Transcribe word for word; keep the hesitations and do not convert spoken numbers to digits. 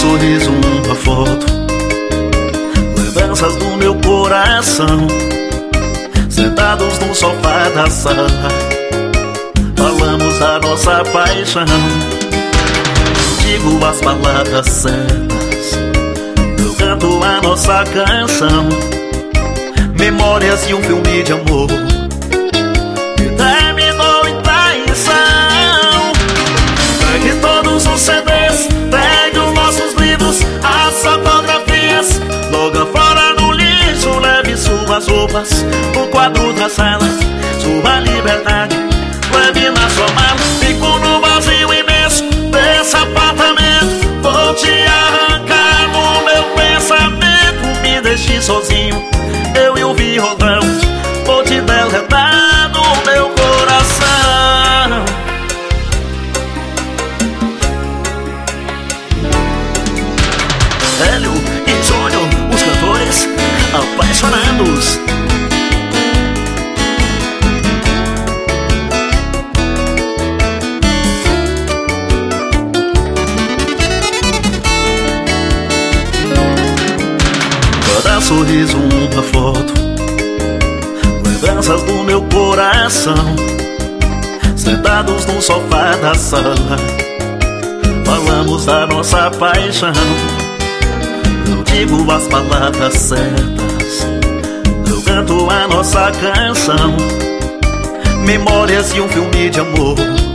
sorriso, uma foto, lembranças do meu coração. Sentados no sofá da sala, falamos da nossa paixão. Eu digo as palavras certas, eu canto a nossa canção. Memórias de um filme de amor que terminou em traição. Pegue todos os C Ds, pegue os nossos livros, as fotografias, joga fora no lixo. Leve suas roupas, o quadro da sala, sua liberdade, leve na sua mala. Fico no vazio imenso desse apartamento, vou te arrancar no meu pensamento. Me deixe sozinho, eu e o violão, vou te deletar no meu coração. Hélio e Júnior, os cantores apaixonados. Cada sorriso, uma foto, lembranças do meu coração. Sentados no sofá da sala, falamos da nossa paixão. Eu digo as palavras certas, eu canto a nossa canção. Memórias de um filme de amor